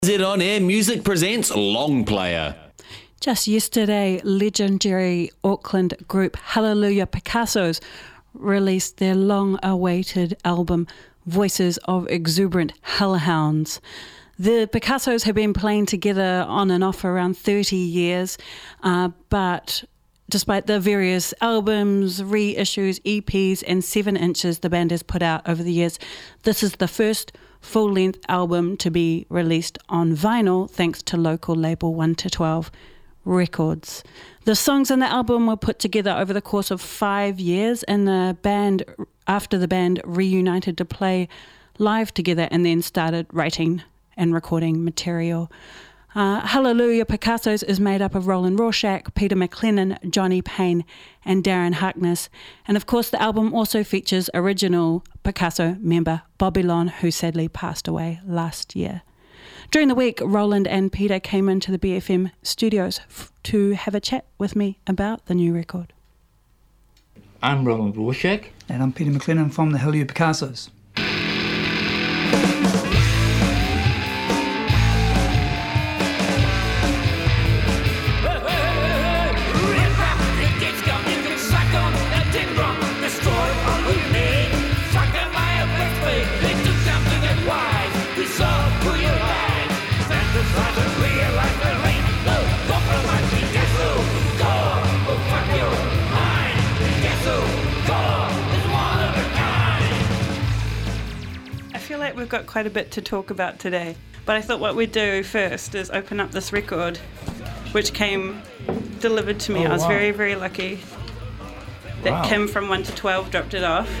Z On Air Music presents Long Player. Just yesterday, legendary Auckland group Hallelujah Picassos released their long-awaited album, Voices of Exuberant Hellhounds. The Picassos have been playing together on and off for around 30 years, but despite the various albums, reissues, EPs and 7 inches the band has put out over the years, this is the first full-length album to be released on vinyl thanks to local label 1 to 12 Records. The songs in the album were put together over the course of 5 years, and after the band reunited to play live together and then started writing and recording material. Hallelujah Picassos is made up of Roland Rorschach, Peter McLennan, Johnny Payne and Darren Harkness. And of course the album also features original Picasso member Bobby Long, who sadly passed away last year. During the week, Roland and Peter came into the BFM studios to have a chat with me about the new record. I'm Roland Rorschach. And I'm Peter McLennan from the Hallelujah Picassos. We've got quite a bit to talk about today, but I thought what we'd do first is open up this record, which came delivered to me. I was very, very lucky that Kim from 1 to 12 dropped it off.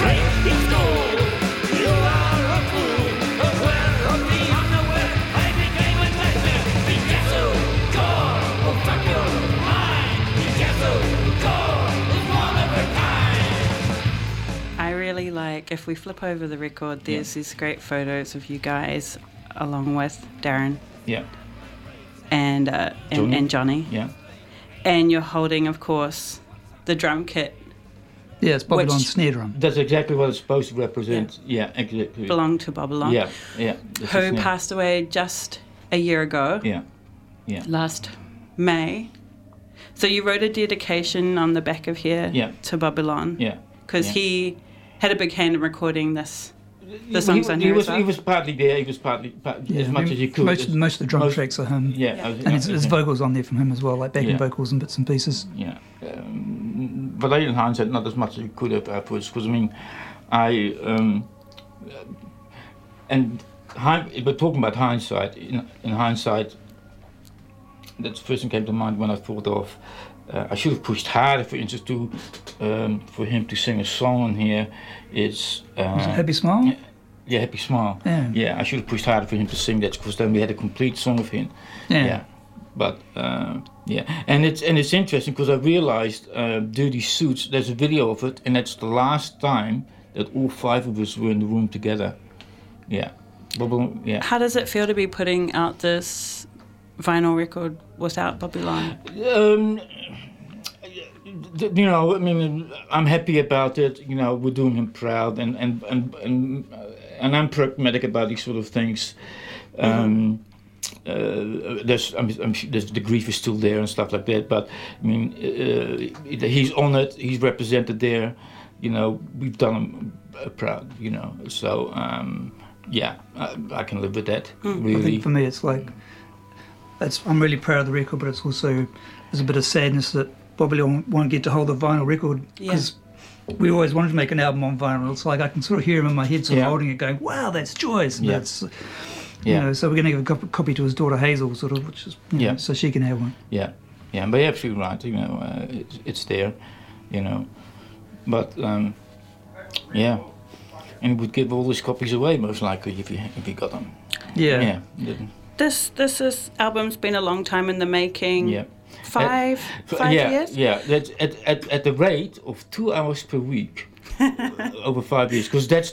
If we flip over the record, there's these great photos of you guys along with Darren. Yeah. And Johnny. Yeah. And you're holding, of course, the drum kit. Yeah, it's Bobby Long's snare drum. That's exactly what it's supposed to represent. Yeah, exactly. Belonged to Bobby Long. Yeah. Who passed away just a year ago. Yeah. Last May. So you wrote a dedication on the back of here to Bobby Long. Yeah. Because he had a big hand in recording the songs on here as well. He was partly there. He was partly as much as he could. Most of the drum tracks are him. Yeah. And there's vocals on there from him as well, like backing vocals and bits and pieces. Yeah. But in hindsight, not as much as he could have afterwards. Because but talking about hindsight, in hindsight, that's the first thing came to mind when I thought of. I should have pushed harder, for instance, for him to sing a song on here. Was it Happy Smile? Yeah, Happy Smile. Yeah. I should have pushed harder for him to sing that, because then we had a complete song of him. Yeah. But and it's interesting because I realized Dirty Suits. There's a video of it, and that's the last time that all 5 of us were in the room together. Yeah. How does it feel to be putting out this vinyl record without Bobby Long? I'm happy about it. We're doing him proud, and I'm pragmatic about these sort of things. There's the grief is still there and stuff like that, but he's on it. He's represented there. We've done him proud. So I can live with that. Really. I think for me, it's like. I'm really proud of the record, but there's a bit of sadness that Bobby won't get to hold the vinyl record, because we always wanted to make an album on vinyl. It's like I can sort of hear him in my head sort of holding it going, wow, that's joyous. And that's, so we're going to give a copy to his daughter Hazel, sort of, which is, so she can have one. Yeah, but you're absolutely right, it's there, but, and he would give all his copies away, most likely, if he got them. Yeah. This album's been a long time in the making. Yeah. 5 years? Yeah, that's at the rate of 2 hours per week over 5 years, because the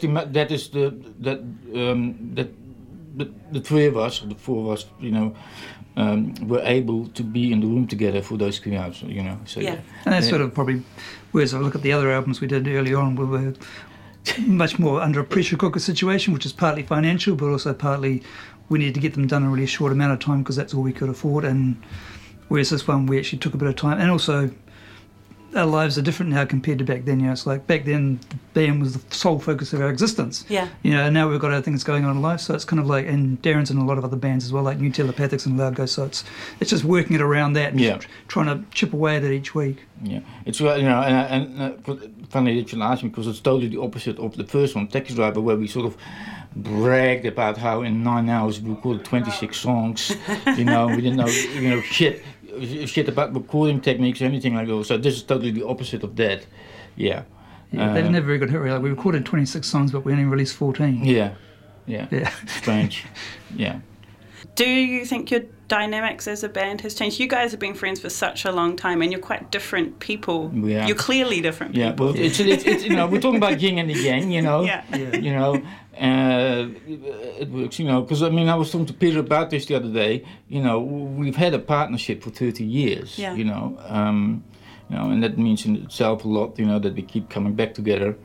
3 of us, or the 4 of us, were able to be in the room together for those 3 hours, So, and that's sort of probably, whereas I look at the other albums we did early on, we were much more under a pressure cooker situation, which is partly financial, but also partly we needed to get them done in a really short amount of time because that's all we could afford. And whereas this one, we actually took a bit of time. And also, our lives are different now compared to back then. You know, it's like back then the band was the sole focus of our existence. Yeah. You know, and now we've got other things going on in life. So it's kind of like, and Darren's in a lot of other bands as well, like New Telepathics and Loud Ghost. So it's just working it around that, and trying to chip away at it each week. Yeah, it's you know, and funny that you asked me because it's totally the opposite of the first one, Taxi Driver, where we sort of bragged about how in 9 hours we recorded 26 songs. You know, we didn't know, you know, shit about recording techniques or anything like that. So this is totally the opposite of that. Yeah. Yeah, they didn't have a very good hit rate. Like we recorded 26 songs, but we only released 14. Yeah. Strange. Yeah. Do you think your dynamics as a band has changed? You guys have been friends for such a long time, and you're quite different people. Yeah. You're clearly different people. Yeah, well, it's you know, we're talking about yin and the yang, you know. You know, it works, you know, because I mean, I was talking to Peter about this the other day. You know, we've had a partnership for 30 years. Yeah. You know, and that means in itself a lot. You know, that we keep coming back together.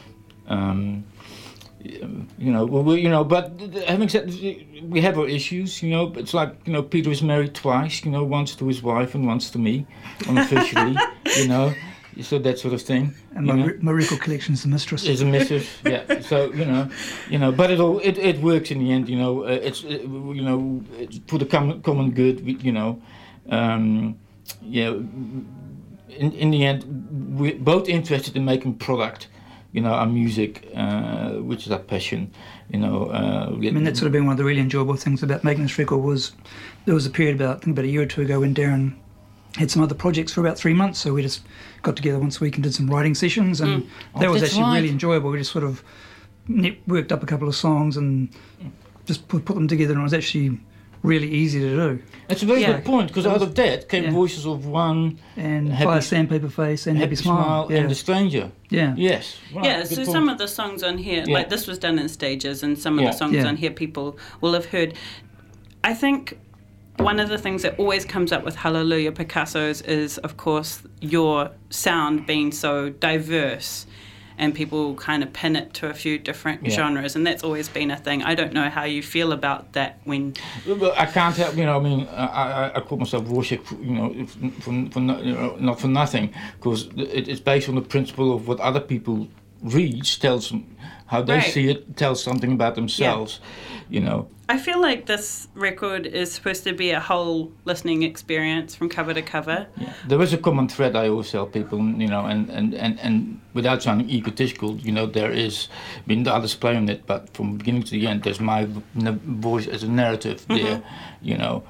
You know, but having said, we have our issues. You know, it's like, you know, Peter is married twice. You know, once to his wife and once to me, unofficially. You know, so that sort of thing. And my record collection's the mistress. Is a mistress, yeah. So you know, but it works in the end. You know, it's for the common good. You know, yeah. In the end, we're both interested in making product. You know, our music, which is our passion, you know. I mean, that's sort of been one of the really enjoyable things about making this record was there was a period I think about a year or two ago when Darren had some other projects for about 3 months, so we just got together once a week and did some writing sessions, and that was actually really enjoyable. We just sort of worked up a couple of songs and just put them together, and it was actually really easy to do. That's a very good point, because out of that came Voices of One, and Fire Sandpaper Face, and Happy Smile, and The Stranger. Yeah. Yes. Right, yeah, so some of the songs on here, like this was done in stages, and some of the songs on here people will have heard. I think one of the things that always comes up with Hallelujah Picasso's is, of course, your sound being so diverse. And people kind of pin it to a few different genres, and that's always been a thing. I don't know how you feel about that when... Well, I can't help, you know, I mean, I call myself worship, you know, not for nothing, because it's based on the principle of what other people read, tells them how they see it, tells something about themselves, you know. I feel like this record is supposed to be a whole listening experience from cover to cover. Yeah. There is a common thread I always tell people, you know, and without sounding egotistical, you know, there is, I mean, the others play on it, but from beginning to the end, there's my voice as a narrative there, you know.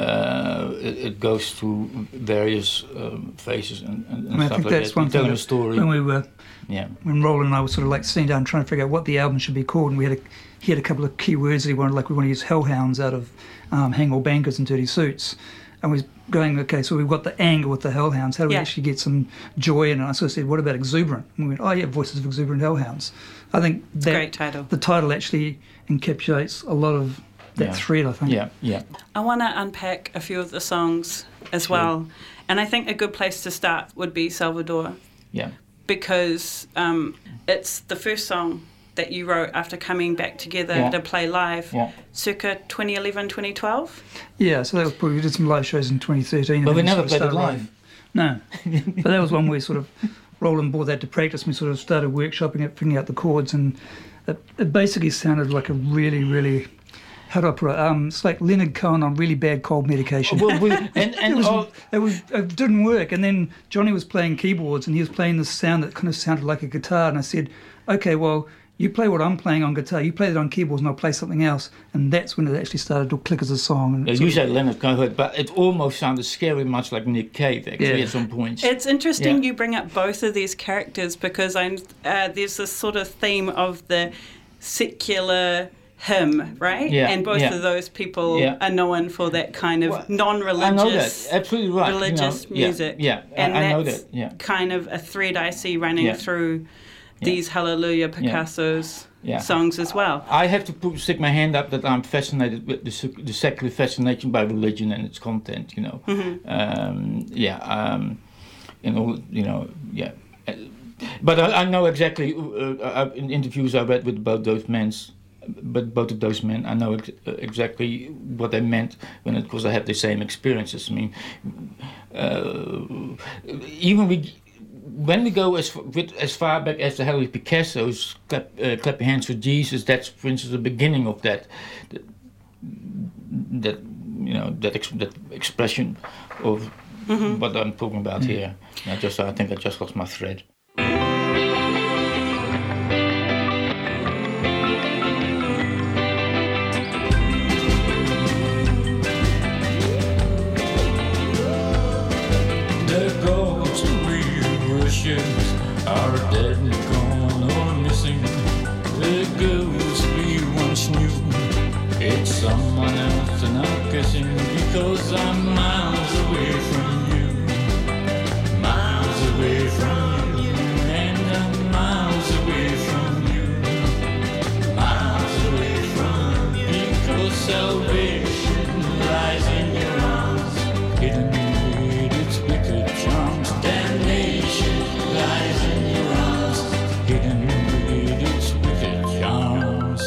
It goes through various phases and I mean, stuff I think like that's that. one thing Telling a story. When we were, when Roland and I were sort of like sitting down trying to figure out what the album should be called, and he had a couple of key words that he wanted, like we want to use Hellhounds out of Hang All Bankers and Dirty Suits, and we going, okay, so we've got the anger with the Hellhounds, how do we actually get some joy in it? And I sort of said, what about Exuberant? And we went, oh yeah, Voices of Exuberant Hellhounds. I think that great title. The title actually encapsulates a lot of that thread, I think. Yeah. I want to unpack a few of the songs as well, and I think a good place to start would be Salvador. Yeah. Because it's the first song that you wrote after coming back together to play live, circa 2011, 2012? Yeah, so that was probably, we did some live shows in 2013. But we never played it live. No. But that was one where sort of Roland brought that to practice. We sort of started workshopping it, figuring out the chords, and it basically sounded like a really, really... How do I put it? It's like Leonard Cohen on really bad cold medication. Well, it didn't work. And then Johnny was playing keyboards, and he was playing this sound that kind of sounded like a guitar. And I said, okay, well, you play what I'm playing on guitar, you play it on keyboards, and I'll play something else. And that's when it actually started to click as a song. And you said Leonard Cohen, but it almost sounded scary much like Nick Cave, actually, at some points. It's interesting you bring up both of these characters, because there's this sort of theme of the secular... hymn, right? Yeah, and both of those people are known for that kind of non-religious, I know that. Absolutely right. religious music. And I know that's that. Yeah. kind of a thread I see running through these Hallelujah Picasso's songs as well. I have to stick my hand up that I'm fascinated with the secular fascination by religion and its content. You know, But I know exactly in interviews I read with both those men. but both of those men, I know exactly what they meant because I had the same experiences. I mean, when we go as far back as the Hello Picasso's clap your hands for Jesus, that's, for instance, the beginning of that expression of what I'm talking about here. I think I just lost my thread. Are dead and gone or missing. The ghost we once knew, it's someone else and I'm guessing, because I'm miles away from you, miles away from you, and I'm miles away from you, miles away from you, because salvation lies in your arms, hidden with its wicked charms. Damnation lies in your arms, hidden with its wicked charms.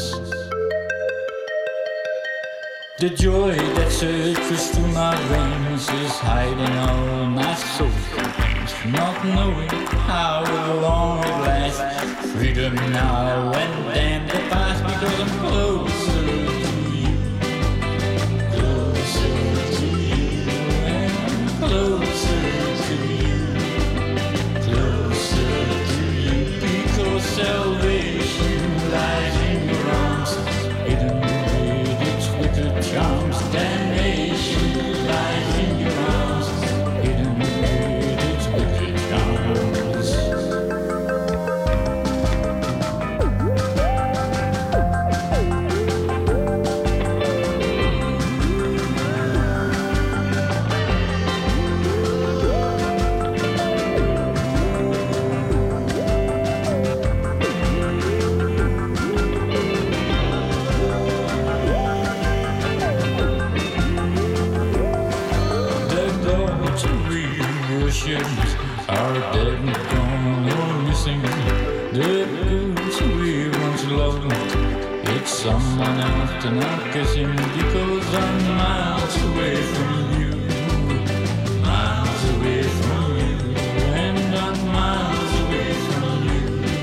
The joy that surges through my veins is hiding all my soul pains, not knowing how long it lasts. Freedom now and damn the past, because I'm closer to you, closer to you, and I'm closer to you, closer to you, because salvation lies in your arms, hidden with its wicked charms. Damnation lies in your arms, hidden with its wicked charms. Are dead and gone or missing. The goods we once loved, it's someone else and I'm kissing, because I'm miles away from you, miles away from you, and I'm miles away from you,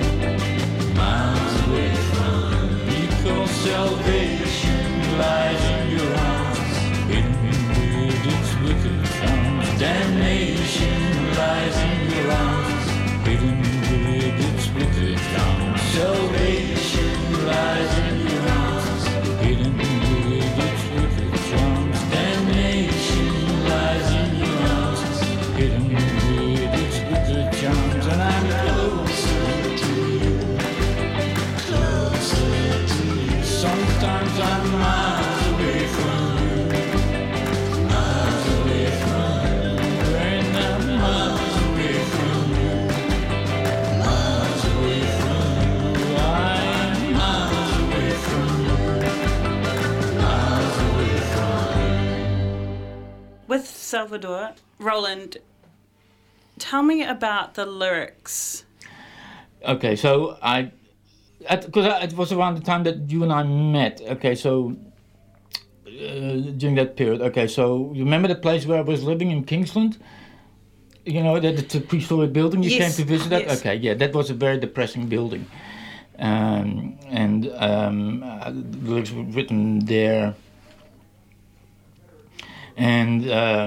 miles away from you, because salvation lies in your arms, hidden with its wicked charms. Damnation lies in your arms, hidden with its wicked charms. Salvation lies in your arms, hidden with its wicked charms. Damnation lies in your arms, hidden with its wicked charms. And I'm closer to you, closer to you. Sometimes I'm miles away from you, miles away from you, and I'm miles away from you, miles away from you. I'm miles away from you, miles away from you. With Salvador, Roland, tell me about the lyrics. Okay, so because it was around the time that you and I met. Okay, so during that period. Okay, so you remember the place where I was living in Kingsland? You know, the three-story building you came to visit that? Yes. Okay, yeah, that was a very depressing building. The lyrics were written there. And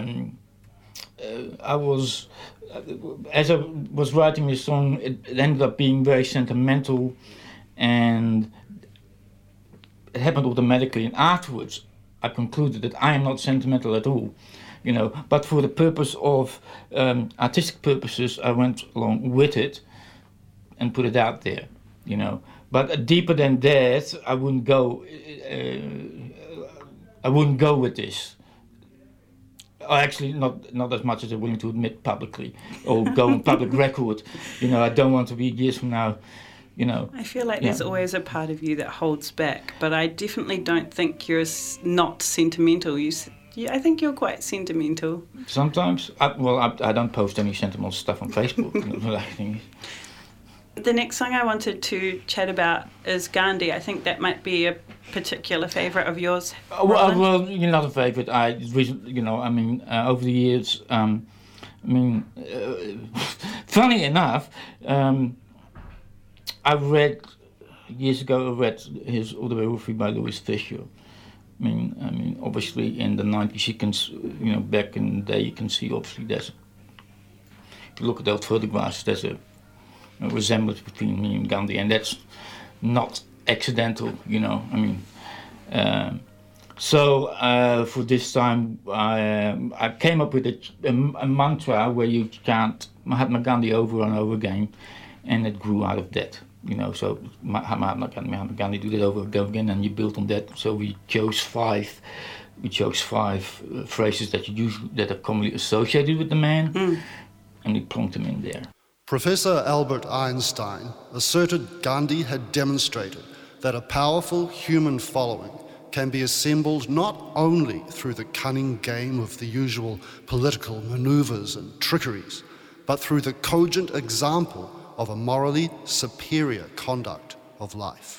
I was, as I was writing this song, it ended up being very sentimental, and it happened automatically. And afterwards, I concluded that I am not sentimental at all, you know. But for the purpose of artistic purposes, I went along with it and put it out there, you know. But deeper than that, I wouldn't go. I wouldn't go with this. Actually, not as much as I'm willing to admit publicly or go on public record. You know, I don't want to be years from now, you know. I feel like there's always a part of you that holds back, but I definitely don't think you're not sentimental. I think you're quite sentimental. Sometimes, I don't post any sentimental stuff on Facebook. The next song I wanted to chat about is Gandhi. I think that might be a particular favourite of yours. Well, not a favourite. Over the years, funny enough, years ago I read his autobiography by Louis Fisher. Obviously in the 90s you can, back in the day you can see obviously if you look at those photographs, there's a resemblance between me and Gandhi, and that's not accidental, So for this time, I came up with a mantra where you chant Mahatma Gandhi over and over again, and it grew out of that. So Mahatma Gandhi, do that over and over again, and you build on that. So we chose five phrases that are commonly associated with the man, and we plonked them in there. Professor Albert Einstein asserted Gandhi had demonstrated that a powerful human following can be assembled not only through the cunning game of the usual political maneuvers and trickeries, but through the cogent example of a morally superior conduct of life.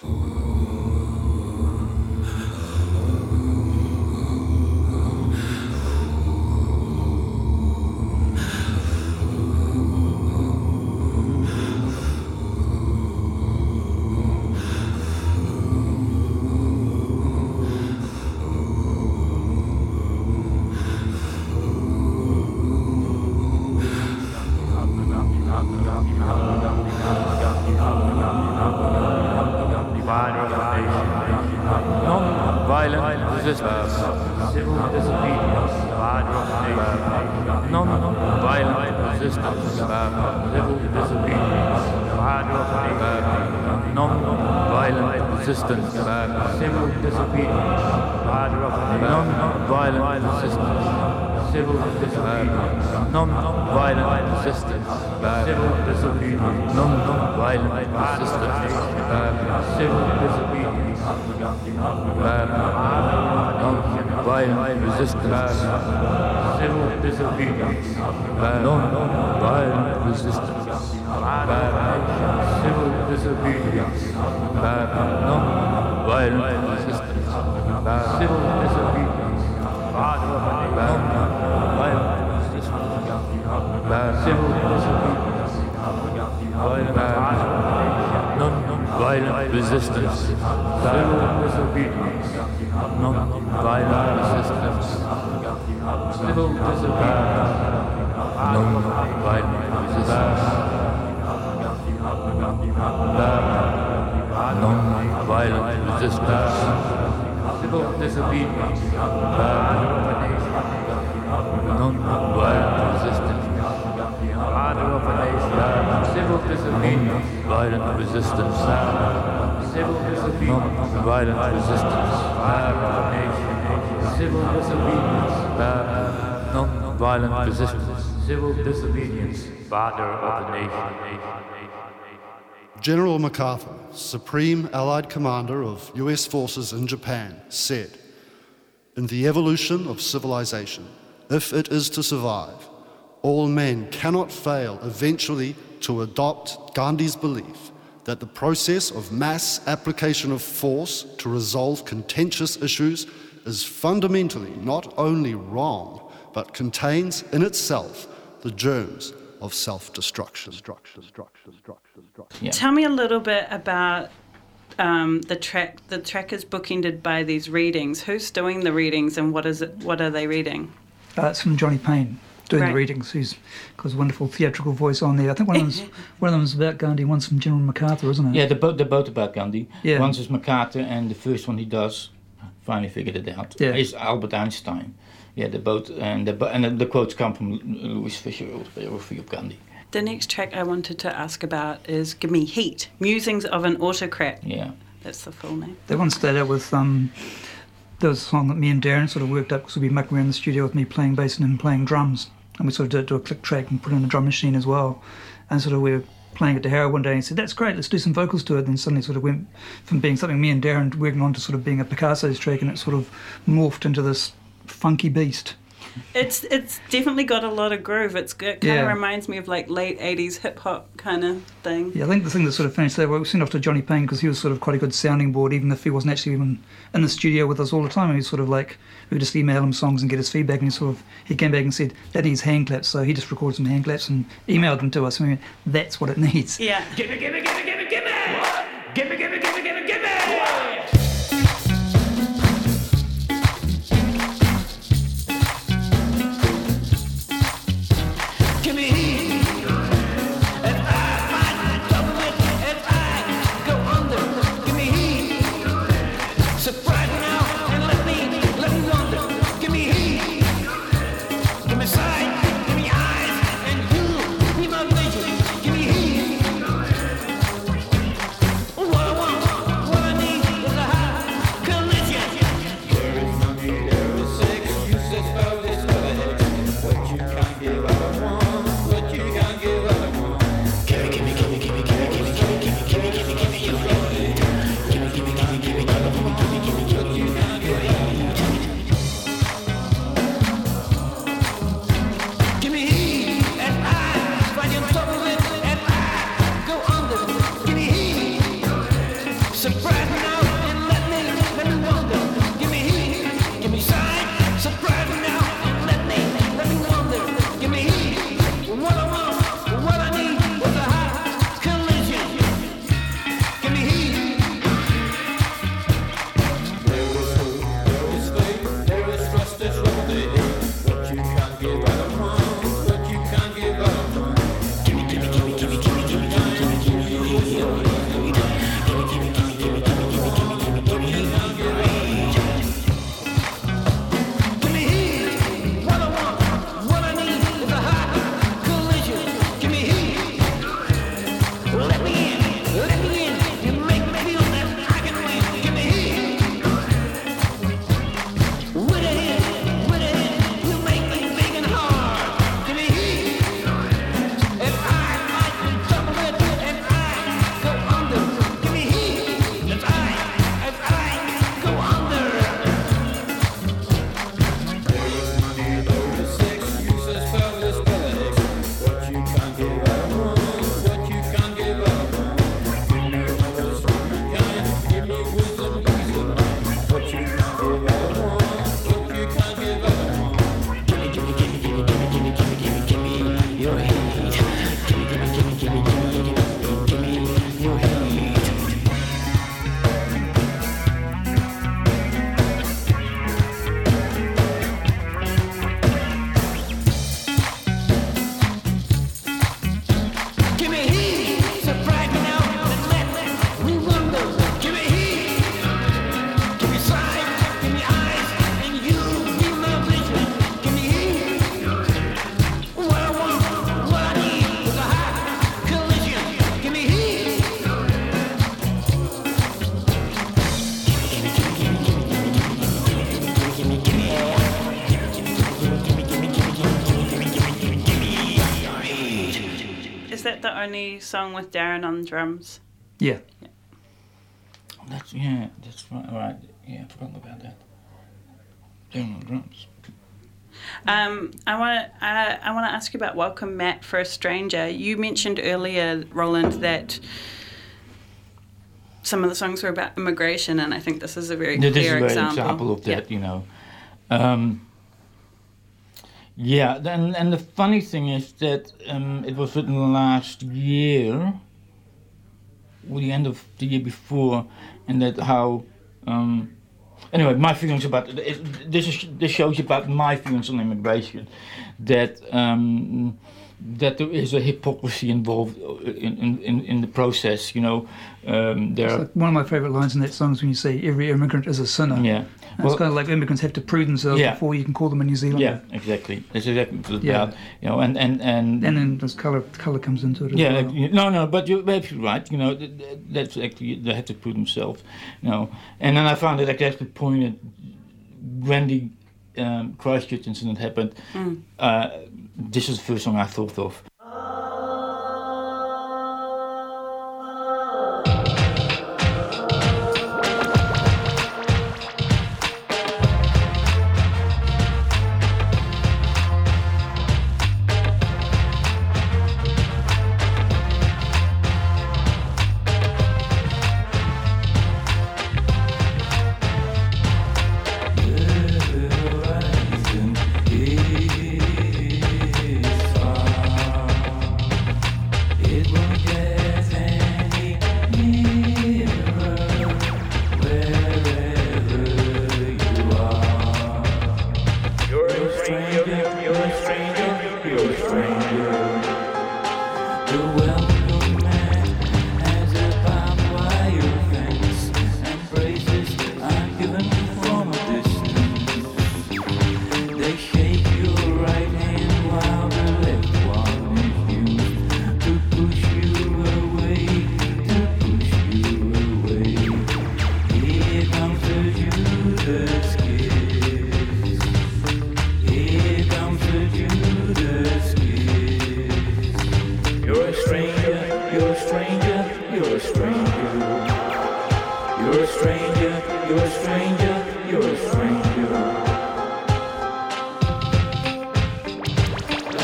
Non-violent resistance, civil disobedience, non-violent resistance, civil disobedience, non-violent resistance, non-violent resistance, civil disobedience, non-violent resistance, civil disobedience, violent resistance, civil disobedience, violent resistance, civil disobedience, non-violent resistance, civil disobedience, father of the nation. General MacArthur, Supreme Allied Commander of US forces in Japan, said, "In the evolution of civilization, if it is to survive, all men cannot fail eventually to adopt Gandhi's belief that the process of mass application of force to resolve contentious issues is fundamentally not only wrong, but contains in itself the germs of self-destruction." Yeah. Tell me a little bit about the track. The track is bookended by these readings. Who's doing the readings, and what is it? What are they reading? It's from Johnny Payne doing the readings. He's got his wonderful theatrical voice on there. I think one of them is about Gandhi, one's from General MacArthur, isn't it? Yeah, they're both about Gandhi. Yeah. One's is MacArthur, and the first one he does, finally figured it out, is Albert Einstein. Yeah, they're both, and the quotes come from Louis Fisher, autobiography of Gandhi. The next track I wanted to ask about is Give Me Heat, Musings of an Autocrat. Yeah. That's the full name. They once started out with, there was a song that me and Darren sort of worked up, because we'd be mucking around the studio with me playing bass and him playing drums. And we sort of do a click track and put it in a drum machine as well. And sort of we were playing it to Harold one day and he said, "That's great, let's do some vocals to it." And then suddenly sort of went from being something me and Darren working on to sort of being a Picasso's track, and it sort of morphed into this funky beast. It's definitely got a lot of groove. It kind of reminds me of like late 80s hip hop kind of thing. Yeah, I think the thing that sort of finished there, we sent off to Johnny Payne because he was sort of quite a good sounding board, even if he wasn't actually even in the studio with us all the time. He was sort of like, we would just email him songs and get his feedback, and he came back and said, that needs hand claps, so he just recorded some hand claps and emailed them to us. I mean, that's what it needs. Yeah. Gimme, gimme, gimme, gimme, gimme! Gimme, gimme, gimme, gimme, gimme! Only song with Darren on drums. Yeah. That's right. Yeah, I forgot about that. Darren on drums. I want to ask you about Welcome Mat for a Stranger. You mentioned earlier, Roland, that some of the songs were about immigration, and I think this is a very clear example of that. You know. Yeah, and the funny thing is that it was written last year, or the end of the year before, and that how. Anyway, my feelings about this shows you about my feelings on immigration, that there is a hypocrisy involved in the process. You know, it's like one of my favourite lines in that song is when you say every immigrant is a sinner. Yeah. Well, it's kind of like immigrants have to prove themselves before you can call them a New Zealander. Yeah, exactly. That's exactly what it's about. You know, and then this colour comes into it. As well. No, but you're absolutely right. You know, that's actually they have to prove themselves. You know, and then I found that that's the point that when the Christchurch incident happened, this is the first song I thought of.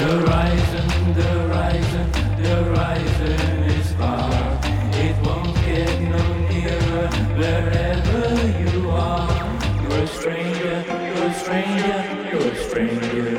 horizon is far. It won't get no nearer wherever you are. You're a stranger, you're a stranger, you're a stranger.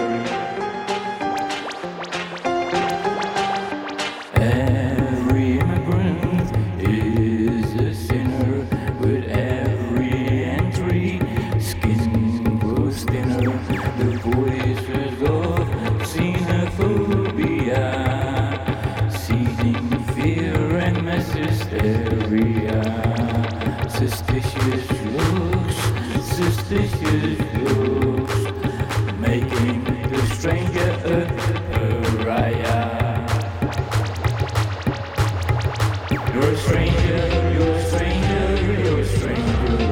Every immigrant is a sinner. With every entry, skin grows thinner. The voices of xenophobia, seeding fear and mass hysteria. Suspicious looks, making the stranger a pariah. You're a stranger, you're a stranger, you're a stranger.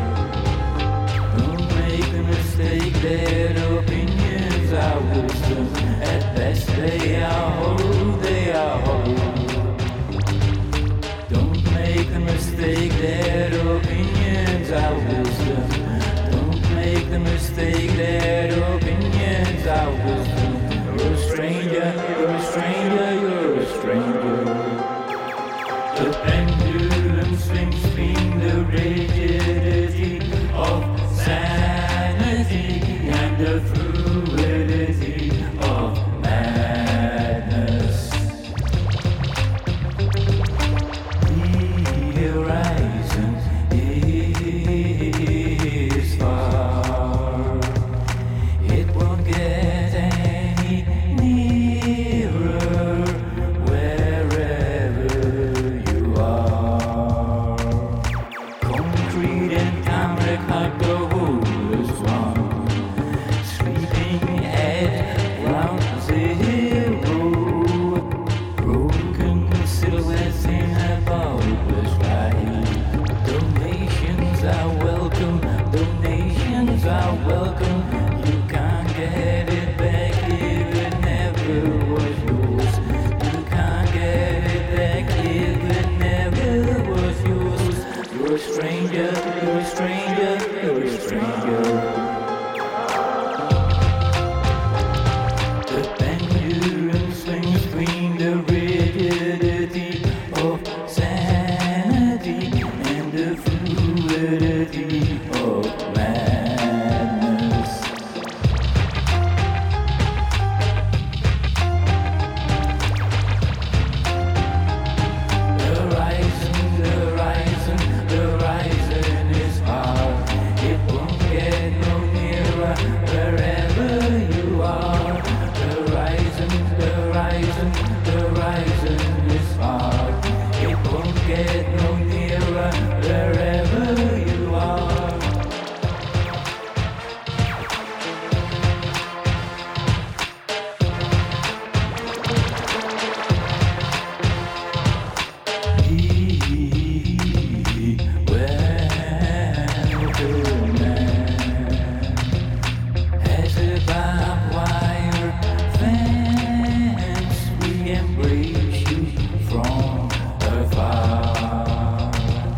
Don't make the mistake that opinions are wisdom. At best they are hollow, they are hollow. Don't make the mistake that opinions are wisdom. Don't make the mistake that opinions are wisdom. You're a stranger, you're a stranger, you're a stranger. The pendulum swings between the rigidity of sanity and the fluidity of madness. The horizon is far. It won't get any nearer wherever you are. Concrete and concrete like the whole swan, sweeping head round zero. Broken silhouettes in a bulbous light. Donations are welcome, donations are welcome. You can't get it back if it never was yours. You can't get it back if it never was yours. You're a stranger, you're a stranger, you're a stranger. The pendulum swings between the rigidity of sanity and the fluidity of madness. The horizon is far. It won't get no nearer wherever you are. The horizon is far. It won't get no nearer wherever you are. As a barbed wire fence, we embrace you from afar.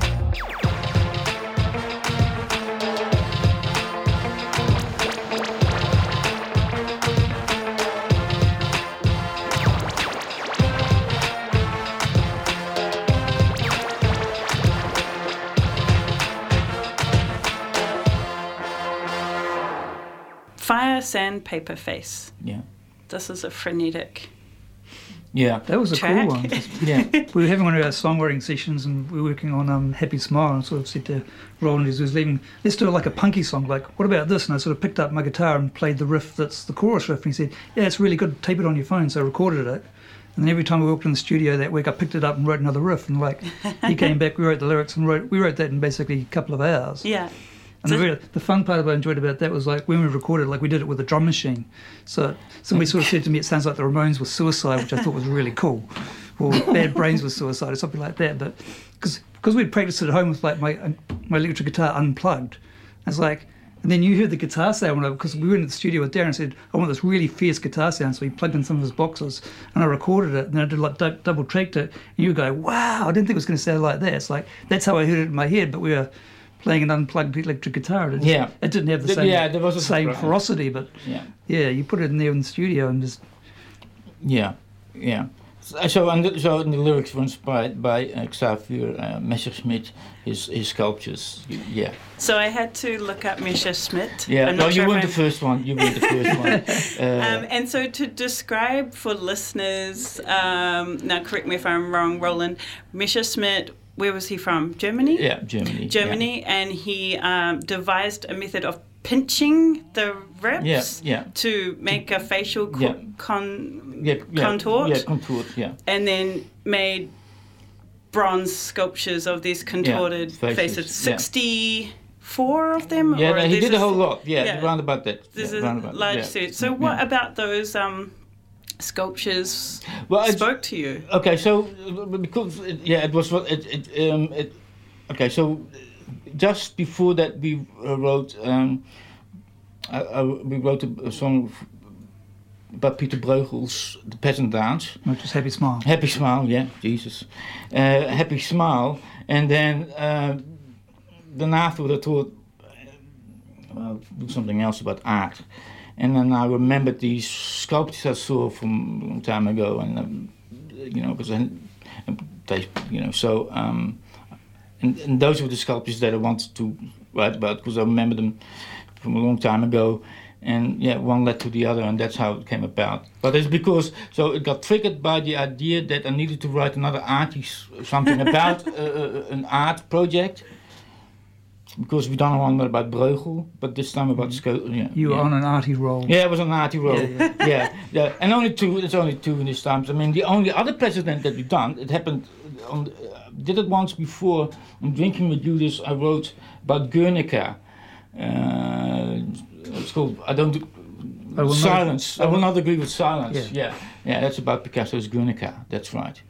Fire, Sand, Paper, Face. Yeah. This is a frenetic Yeah. That was a track. cool one. Yeah. We were having one of our songwriting sessions and we were working on Happy Smile, and I sort of said to Roland as he was leaving, let's do like a punky song, like, what about this? And I sort of picked up my guitar and played the riff that's the chorus riff, and he said, yeah, it's really good, tape it on your phone. So I recorded it. And then every time we walked in the studio that week, I picked it up and wrote another riff. And like, he came back, we wrote the lyrics, and we wrote that in basically a couple of hours. Yeah. And the fun part I enjoyed about that was like when we recorded, like we did it with a drum machine. So somebody sort of said to me, it sounds like the Ramones with Suicide, which I thought was really cool. Or Bad Brains with Suicide or something like that. But because we'd practiced at home with like my electric guitar unplugged, I was like, and then you heard the guitar sound because we went in the studio with Darren and said, I want this really fierce guitar sound. So he plugged in some of his boxes and I recorded it. And then I did like double tracked it. And you go, wow, I didn't think it was going to sound like that. It's like, that's how I heard it in my head, but we were playing an unplugged electric guitar. It didn't have the same, there was a same surprise. ferocity, but yeah, you put it in there in the studio and just Yeah, yeah. So the lyrics were inspired by Xavier Messerschmidt, his sculptures. Yeah. So I had to look up Messerschmidt. Yeah. No, you weren't the first one. You weren't the first one. And so to describe for listeners, now correct me if I'm wrong, Roland, Messerschmidt, where was he from? Germany? Yeah, Germany. Germany, yeah. And he devised a method of pinching the ribs to make a facial contort. Yeah, contoured, yeah. And then made bronze sculptures of these contorted faces. 64 of them? Yeah, or he did a whole lot. Yeah, around about that. There's a large series. So what about those sculptures spoke to you? Okay, so because it was okay. So just before that, we wrote a song about Peter Breugels, The Peasant Dance. Which is Happy Smile. Happy Smile, yeah, Jesus. Happy Smile, and then afterward I thought, well, do something else about art. And then I remembered these sculptures I saw from a long time ago, and because so and those were the sculptures that I wanted to write about because I remember them from a long time ago, and one led to the other, and that's how it came about. But it's because it got triggered by the idea that I needed to write another something about an art project. Because we done one about Breugel, but this time about You were on an arty roll. Yeah, it was an arty roll. Yeah. And there's only two in this time. I mean, the only other president that we've done, it happened, did it once before, on Drinking with Judas, I wrote about Guernica. It's called, Silence. I will not agree with silence. Yeah, that's about Picasso's Guernica, that's right.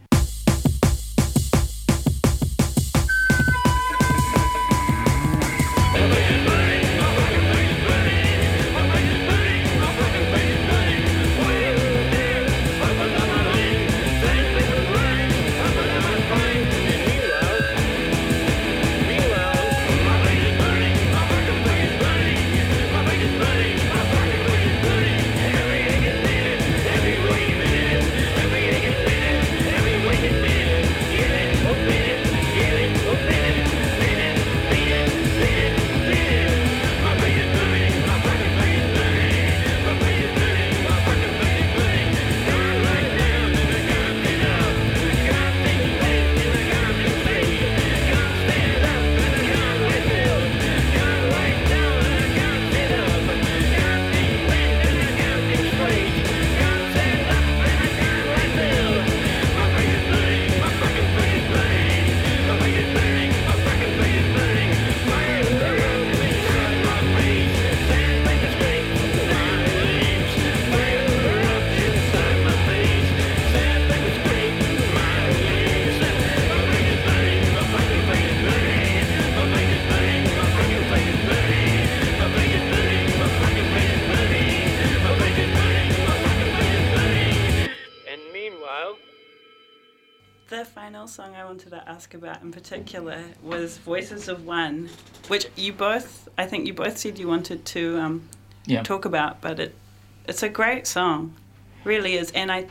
The final song I wanted to ask about in particular was Voices of One, which I think you both said you wanted to talk about, but it's a great song, really is. And I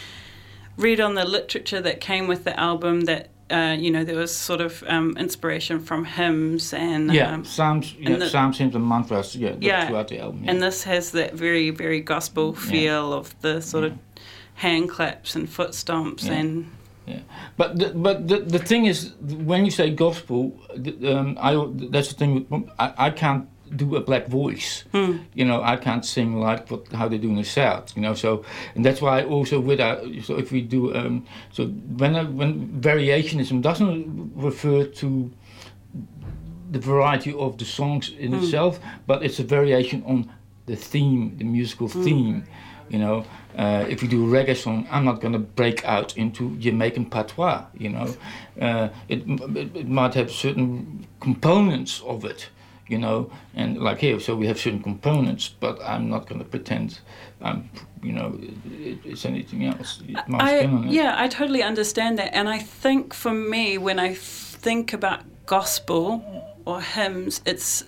read on the literature that came with the album that there was sort of inspiration from hymns and psalms, psalms, hymns, and mantras, throughout the album. Yeah. And this has that very, very gospel feel of the sort of hand claps and foot stomps and. Yeah, but the thing is, when you say gospel, that's the thing. I can't do a black voice. I can't sing like how they do in the South. So and that's why also so if we do so when variationism doesn't refer to the variety of the songs in itself, but it's a variation on the theme, the musical theme. If you do a reggae song, I'm not going to break out into Jamaican patois. It might have certain components of it, and like here, so we have certain components, but I'm not going to pretend it's anything else. I totally understand that, and I think for me, when I think about gospel or hymns, it's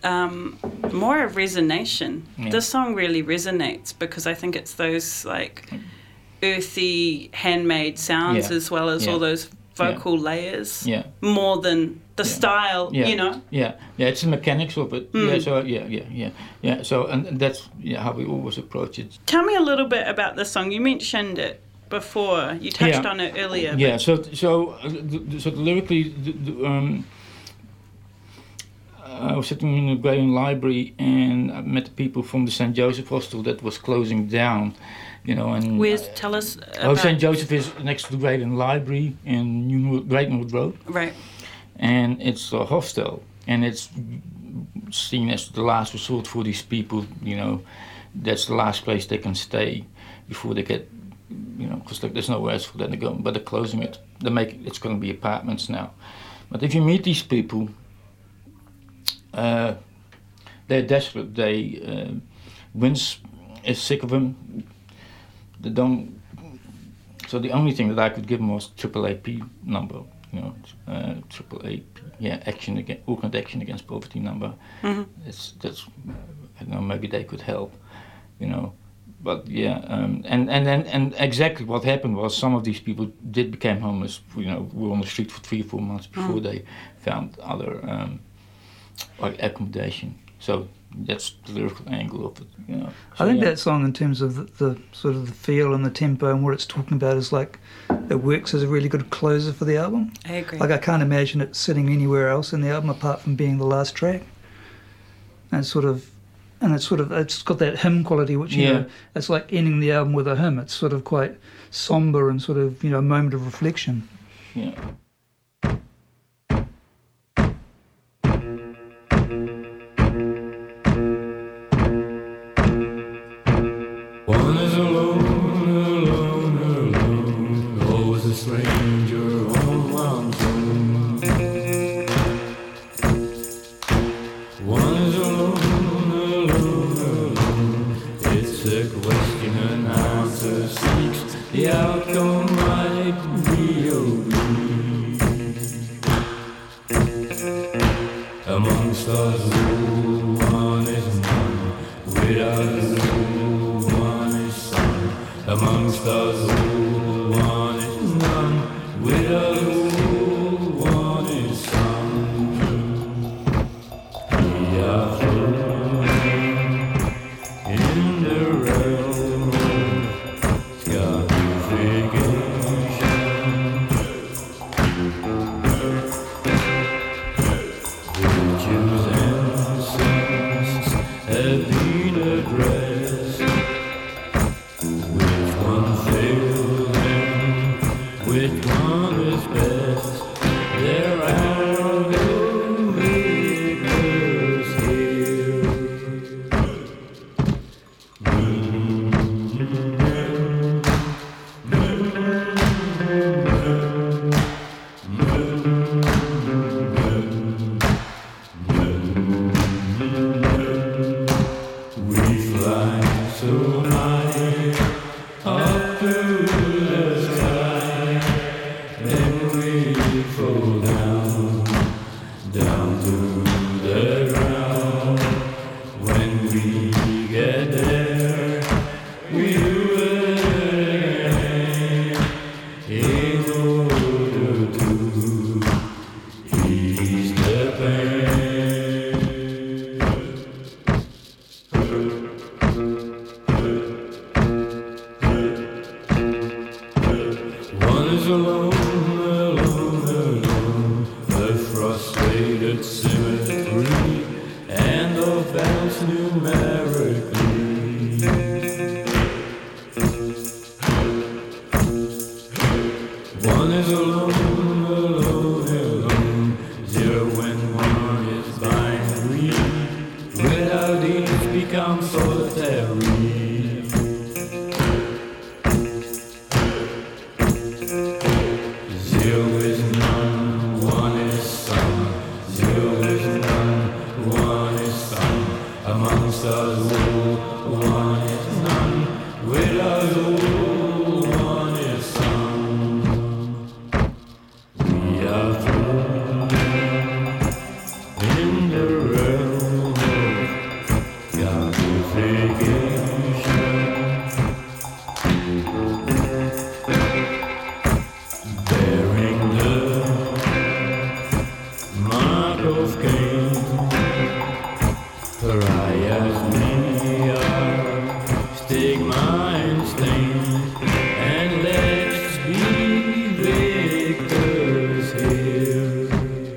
more a resonation. This song really resonates because I think it's those earthy, handmade sounds as well as all those vocal layers. Yeah. More than the style, you know. Yeah. It's the mechanics of it. Yeah. So yeah. So and that's how we always approach it. Tell me a little bit about this song. You mentioned it before. You touched on it earlier. Yeah. So lyrically, I was sitting in the Grayling Library and I met the people from the St. Joseph Hostel that was closing down. And tell us about... St. Joseph is next to the Grayling Library in Great North Road. Right. And it's a hostel, and it's seen as the last resort for these people. That's the last place they can stay before they get, because there's nowhere else for them to go. But they're closing it. It's going to be apartments now. But if you meet these people, they're desperate. Vince is sick of them. They don't. So the only thing that I could give them was AAAP number. AAA, Auckland Action Against Poverty number. Mm-hmm. That's I don't know, maybe they could help, But and exactly what happened was some of these people did become homeless. Were on the street for 3 or 4 months before they found other accommodation. So that's the lyrical angle of it. So, I think that song, in terms of the sort of the feel and the tempo and what it's talking about, is like it works as a really good closer for the album. I agree. Like I can't imagine it sitting anywhere else in the album apart from being the last track. And it's got that hymn quality, which it's like ending the album with a hymn. It's sort of quite somber and sort of a moment of reflection. Yeah. One is alone, always a stranger on one's own. One is alone, it's a question and answer seeks, the outcome might be amongst us, one is none, without us. Amongst us all, one is none, with us all, one is some. We are floating in the realm of scarification. Virtues and sins have been addressed. Which one is best? There are no makers here. We fly so high up to the sky, then we fall down to the ground. When we get there, we do it again in order to ease the pain. One is alone, the frustrated symmetry and of balance numerically. One is alone, zero when one is binary, without each becomes solitary. stigma and stain, and let's be victors here.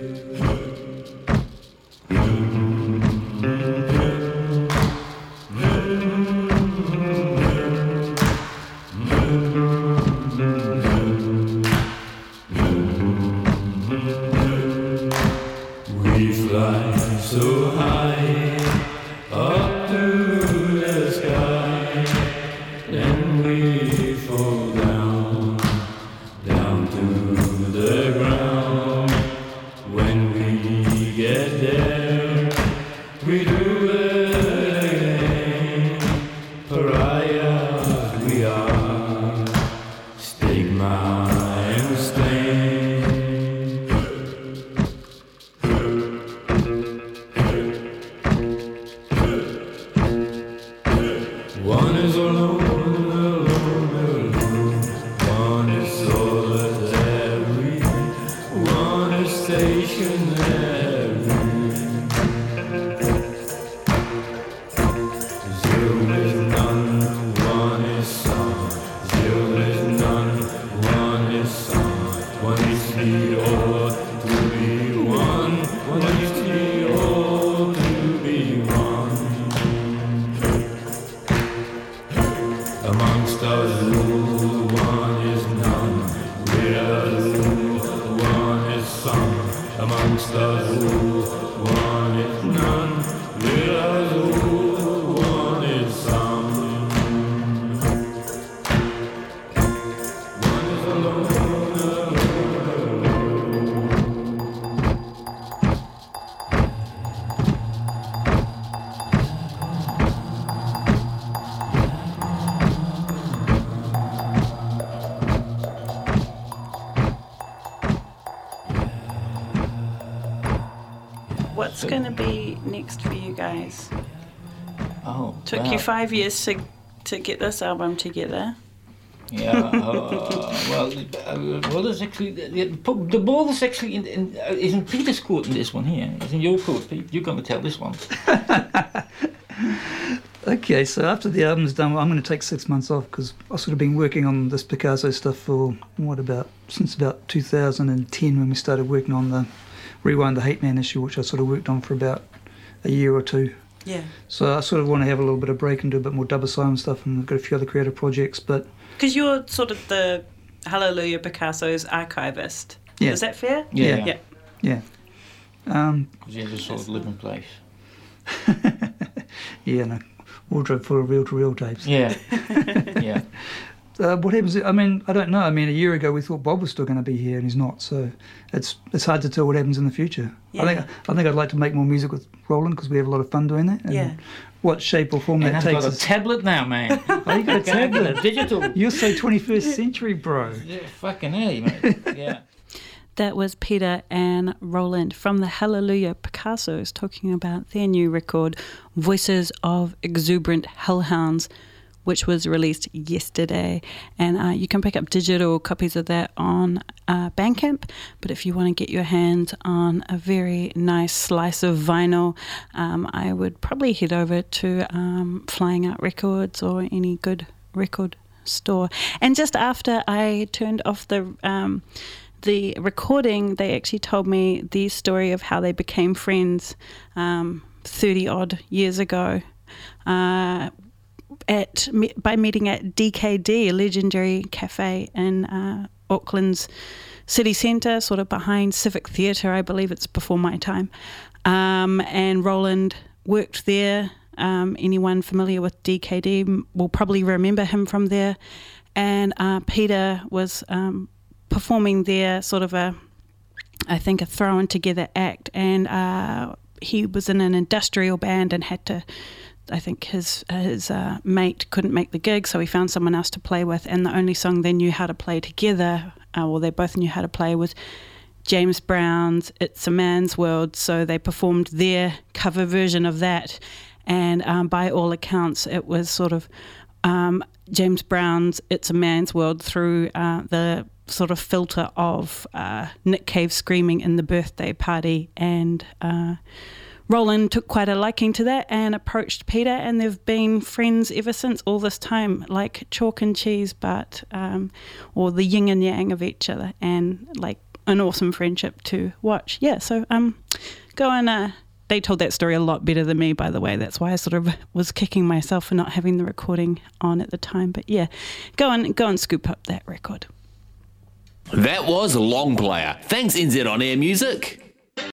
We fly so high up to the sky, then we fall down, down to the ground. When we get there, we do it again. Pariahs we are, stigma and stain. One is alone, alone, alone. One is solitary. One is stationary. Zero is none, one is some. Zero is none, one is some. One is to be all to be one. One is to be all to be one. Amongst us, one is none. We're one is some. Amongst us, one is none. We're one is some. One is alone. What's going to be next for you guys? Oh, Took wow. you 5 years to get this album together. Yeah, well, there's actually the ball is actually is in Peter's court in this one here. It's in your court, Pete. You're going to tell this one. Okay, so after the album's done, I'm going to take 6 months off because I've sort of been working on this Picasso stuff for since about 2010 when we started working on the Rewind the Hate Man issue, which I sort of worked on for about a year or two. Yeah. So I sort of want to have a little bit of break and do a bit more Dub Asylum stuff, and I've got a few other creative projects, but... Because you're sort of the Hallelujah Picasso's archivist. Yeah. Is that fair? Yeah. Yeah. Because you have a sort of living place. Yeah, and a wardrobe full of reel-to-reel tapes. Yeah. Yeah. What happens? I mean, I don't know. I mean, a year ago we thought Bob was still going to be here, and he's not. So it's hard to tell what happens in the future. Yeah. I think I'd like to make more music with Roland because we have a lot of fun doing that. And yeah. What shape or form And that I've takes got a us. tablet now, man. Oh, you got a tablet? Digital. You're so 21st century, bro. Yeah, fucking A, mate. Yeah. That was Peter and Roland from the Hallelujah Picassos talking about their new record, Voices of Exuberant Hellhounds, which was released yesterday. And you can pick up digital copies of that on Bandcamp. But if you want to get your hands on a very nice slice of vinyl, I would probably head over to Flying Out Records or any good record store. And just after I turned off the recording, they actually told me the story of how they became friends 30 odd years ago by meeting at DKD, a legendary cafe in Auckland's city centre, sort of behind Civic Theatre. I believe it's before my time. And Roland worked there. Anyone familiar with DKD will probably remember him from there. And Peter was performing there, sort of a thrown together act, and he was in an industrial band and had to, I think his mate couldn't make the gig, so he found someone else to play with, and the only song they knew how to play together, they both knew how to play, was James Brown's It's a Man's World, so they performed their cover version of that, and by all accounts it was sort of James Brown's It's a Man's World through the sort of filter of Nick Cave screaming in the birthday party, and Roland took quite a liking to that and approached Peter, and they've been friends ever since, all this time, like chalk and cheese, but or the yin and yang of each other, and like an awesome friendship to watch. Yeah, so go and they told that story a lot better than me, by the way. That's why I sort of was kicking myself for not having the recording on at the time. But yeah, go and scoop up that record. That was Long Player. Thanks, NZ On Air Music.